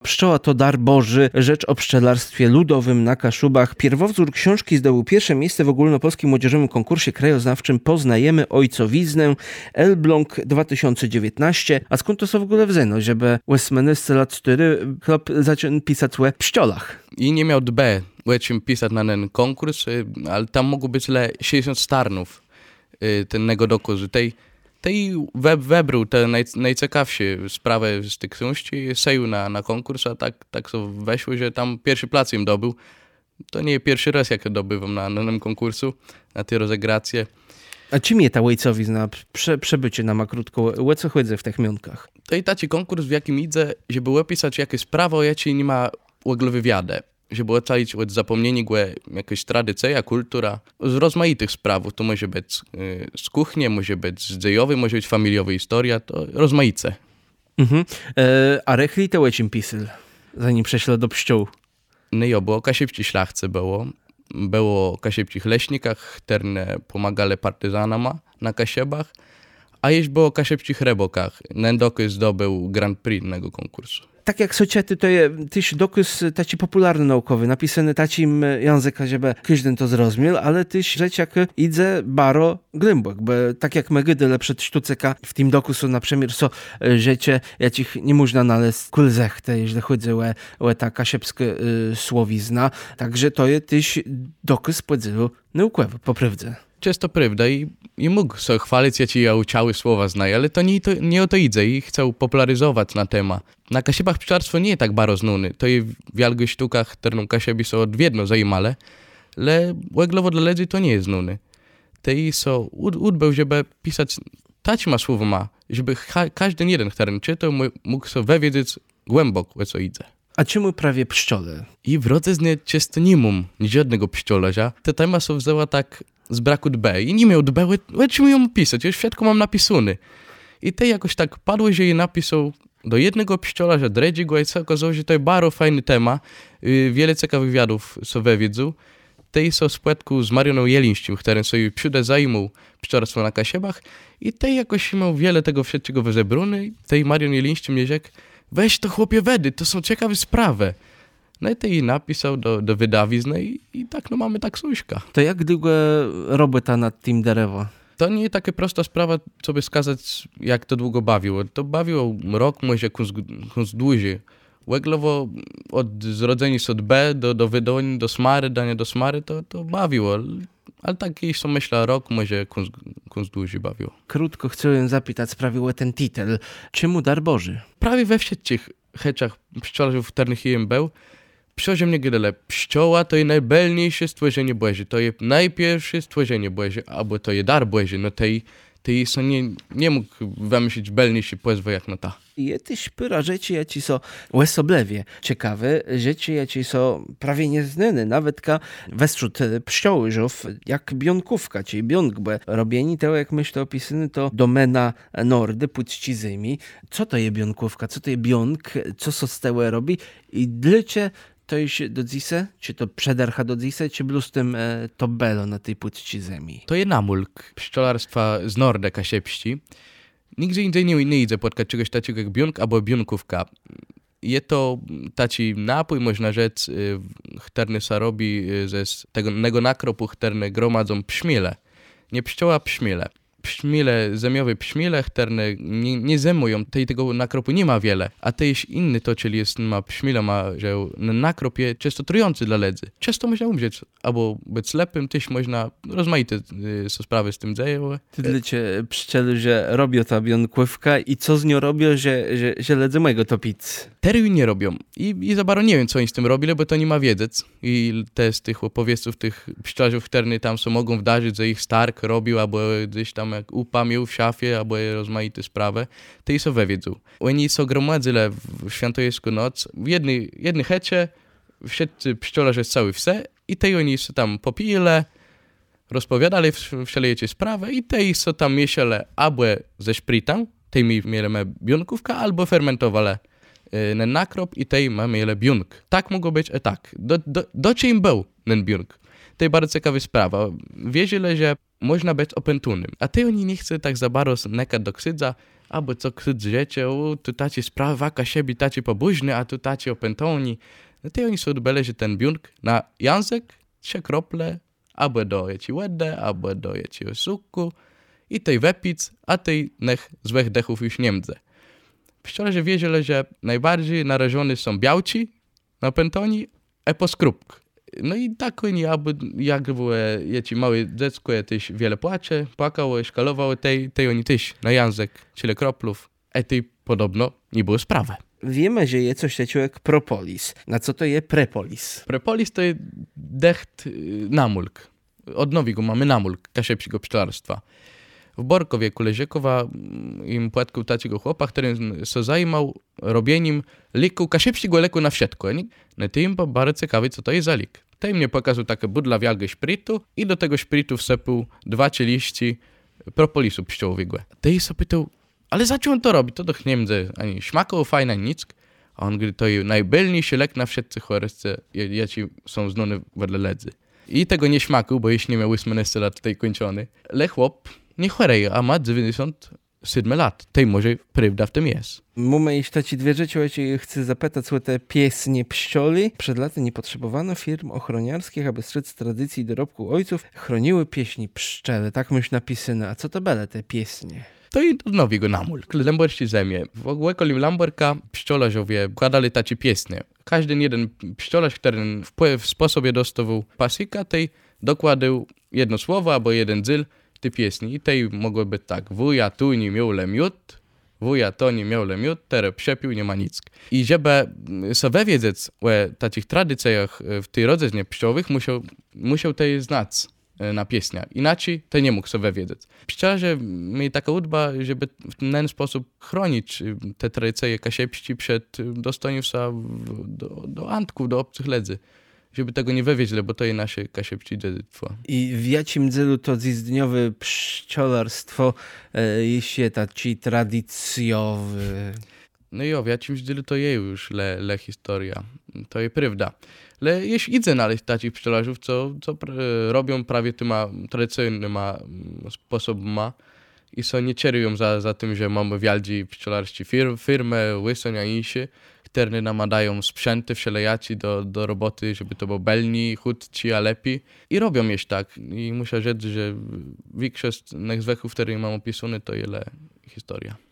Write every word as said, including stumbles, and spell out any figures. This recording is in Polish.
Pszczoła to dar Boży, rzecz o pszczelarstwie ludowym na Kaszubach. Pierwowzór książki zdobył pierwsze miejsce w ogólnopolskim młodzieżowym konkursie krajoznawczym Poznajemy ojcowiznę Elbląg dwa tysiące dziewiętnaście. A skąd to są w ogóle wzeno, żeby Westminster lat cztery chłop zaczął pisać o pszczołach? I nie miał dbe, o czym pisać na ten konkurs, ale tam mogło być le sześćdziesiąt starnów tennego doku, że tej tej web, wybrał te naj, najciekawsze sprawy z tych książki, seju na, na konkurs, a tak, tak so weszło, że tam pierwszy plac im dobył. To nie pierwszy raz, jak dobywam na, na tym konkursu, na te rozegracje. A czym je ta ojcowizna, prze, przebycie na makrótko, o co chodzi w tych mionkach? To i taki konkurs, w jakim idę, żeby opisać jakieś prawo, jakie nie ma ogóle wywiadę. Żeby ocalić od zapomnienia jakieś tradycja, kultura, z rozmaitych sprawów. To może być y, z kuchni, może być z dziejowej, może być familiowa historia, to rozmaice. Mhm. E, a rechli to o czym pisał, zanim przeszło do pszczół? No jo, bo o kasiepci szlachce było. Było o kasiepcich leśnikach, które pomagali partyzanama na kasiebach, a jeśli było o kasiepcich rebokach. Nendokys zdobył Grand Prix tego konkursu. Tak jak society, to jest tyś dokaz taci popularny naukowy, napisany tacim języka, żeby każdy to zrozumiał, ale tyś rzecz jak idzie baro głębok, bo tak jak my gydyle przed sztuceka w tym dokusu na przemiar są rzeczy, jakich nie można znaleźć kulzechte, jeśli chodzi o, o ta kasiepska y, słowizna, także to jest tyś dokaz podzielu naukowy, po prawdzie. Często prawda i, i mógł sobie chwalić, jak ja uciały słowa znaję, ale to nie, to nie o to idzie i chcę popularyzować na temat. Na kasiebach pszczelarstwo nie jest tak bardzo znane. To jest w wielu sztukach, które kasiebi są odwiedno zajmale, ale łeglowo dla ludzi to nie jest znane. To jest so udbał, żeby pisać taćma słowo ma, żeby ha, każdy jeden, który czytał, mógł sobie wiedzieć głęboko, o co idzie. A czemu prawie pszczole? I w rodzinie często nie mam żadnego pszczolarza. Te tema są wzięła tak z braku dbe i nie miał dbe, o czym ją pisać, już wszystko mam napisane. I te jakoś tak padło, że je napisał do jednego pszczolarza, drugiego, i co okazało, że to jest bardzo fajny temat. Wiele ciekawych wywiadów sobie wiedzą. Te są z płetku z Marianą Jelińskim, który sobie przyda zajmą pszczelarstwo na kasiebach i te jakoś miał wiele tego wszystkiego wyzebrane. Tej Marian Jelińskim nie rzekł, weź to chłopie wedy, to są ciekawe sprawy. No i tej napisał do, do wydawizny i, i tak no mamy taksówka. To jak długo robota nad tym derewo? To nie taka prosta sprawa, co by skazać, jak to długo bawiło. To bawiło rok, może kunz dłużej. Łeglowo od zrodzenia od B do, do wydania, do smary, dania do smary, to, to bawiło. Ale tak jeśli myślę, rok może kunz, kunz dłużej bawiło. Krótko chcę zapytać, sprawiło ten tytuł. Czemu dar Boży? Prawie we wszystkich heczach pszczelarzów, w których jem był, przychodzi mnie gdyle. Pszczoła to jest najbelniejsze stworzenie Boże. To jest najpierwsze stworzenie Boże, albo to jest dar Boży. No tej, tej są nie, nie mógł wymyślić belniejszy pozwy jak na ta. Jetyś pyra rzeczy, jaci są łesoblewie ciekawe, rzeczy, jaci są prawie nieznane, nawet ka wśród pszczołyżów, jak bionkówka, czyli bionk, bo robieni to, jak myślę opisany, to domena nordy, pućcizymi. Co to jest bionkówka, co to jest bionk, co so z tego robi i dlaczego to jest do dzise, czy to przedarcha do dzise, czy plus tym e, to belo na tej płci ziemi? To jest namulk pszczelarstwa z Nordy kasiepści. Nigdzie indziej nie, nie idzie spotkać czegoś takiego jak bionk albo bionkówka. Jest to taki napój, można rzec, który się robi ze tego nakropu, który gromadzą pszmiele. Nie pszczoła, pszmiele. Pszmiele, zemiowe pszmiele, które nie, nie zemują, tej tego nakropu nie ma wiele, a te jest inny to, czyli jest, ma pszmiela, ma, że nakrop jest często trujący dla ledzy. Często można umrzeć, albo być ślepym, też można, rozmaite y, są sprawy z tym dzieją. Ty dla cię pszczeli, że robią ta bionkówka i co z nią robią, że, że, że ledzy mojego topić? Tery nie robią i, i za bardzo nie wiem, co oni z tym robili, bo to nie ma wiedzy i te z tych opowieściów, tych pszczelarzy, które tam są, mogą wdarzyć, że ich Stark robił, albo gdzieś tam jak upamił w szafie, albo rozmaite sprawy, to i są we wiedzą. Oni są gromadzili w świętojesku noc, w jednej, jednej hecie, wszyscy pszczelarze z całej wsi i te oni są tam popili, rozpowiadali wszelkie sprawy i te są tam mieszali albo ze szpritą, te mieli bionkówka, albo fermentowali ten nakrop i tej mieli bionk. Tak mogło być i tak. Do, do, do czym był ten bionk? To jest bardzo ciekawa sprawa. Wierzyli, że można być opętunym. A te oni nie chcą tak za bardzo nekać do ksydza, albo co kto życie, o, tu taci sprawa ka siebie taci pobuźny, a tu taci opętoni. No to oni są dbele, że ten biunk na język trzy krople, albo doje ci ładę, albo doje ci osuku i tej wepic, a tej nech złych dechów już nie mdze. Pszczelarze wiedzieli, że najbardziej narażeni są białci na pętoni, a po skrupk. No i tak oni, albo jak było, jeci małe dziecko, ja też wiele płacze, płakało, szkalowało, tej, tej oni też na język tyle kroplów, a tej podobno nie było sprawy. Wiemy, że je coś takiego jak propolis. Na co to je prepolis? Prepolis to jest decht namulk. Od nowiego mamy namulk kasiepsiego pszczelarstwa. W Borkowie Kuleziakowa im płatkuł takiego chłopa, który się zajmował robieniem liku, kasiepsiego leku na wsietku. No to im bardzo ciekawe, co to jest za lik. To im nie pokazał takie budla wielkie szpritu i do tego szpritu wsypał dwa czy liści propolisu pszczołowego. To i sobie pytał, ale za co on to robi? To doch nie mdze ani smakowo fajna, ani nic. A on mówi, to jest najbylniejszy lek na wsietce chorysce, jaci są znane wedle ledzy. I tego nie śmakał, bo jeśli nie miał osiemnaście lat tutaj kończony. Ale chłop nie choreje, a ma dziewięćdziesiąt siedem lat. Tej może prawda w tym jest. Mamy jeszcze ci dwie rzeczy, ja ci chcę zapytać o te piesnie pszczoli. Przed laty nie potrzebowano firm ochroniarskich, aby strzec tradycji i dorobku ojców chroniły pieśni pszczele. Tak myśl napisane. A co to bele te piesnie? To i nowi go namulk. Lemborści zemie. W ogóle kolim lamborka pszczolarzowie kładali tacie piesnie. Każdy jeden pszczolarz, który w sposobie dostawał pasika, tej dokładał jedno słowo albo jeden dzyl tej pieśni. I tej mogło być tak. Wuja tu nie miał lemiut, wuja to nie miał lemiut, tere przepił, nie ma nic. I żeby sobie wiedzieć o takich tradycjach w tej rodzinie pszczołowych, musiał, musiał tej znać na pieśniach. Inaczej to nie mógł sobie wiedzieć. Pszczelarze mieli taka udba, żeby w ten sposób chronić te tradycje kasiepści przed dostaniem się do, do antków, do obcych ledzy. Żeby tego nie wywieźli, bo to jest nasze kasiepści dziedzictwo. I w jakim celu to zizdniowe pszczelarstwo e, jest taki tradycjowy? No i o, w jakimś celu to jest już le, le historia. To jest prawda. Ale jeśli idzie znaleźć takich pszczelarzów, co, co pr- robią prawie tyma tradycyjnymi sposobami i są nie cierują za, za tym, że mamy wielkie pszczelarskie fir- firmy, łysonia i insi, które nam dają sprzęty wszelajaci do, do roboty, żeby to było belni, chudci, a lepiej. I robią jeszcze tak. I muszę rzec, że większość z tych zwechów, które mam opisane, to jest historia.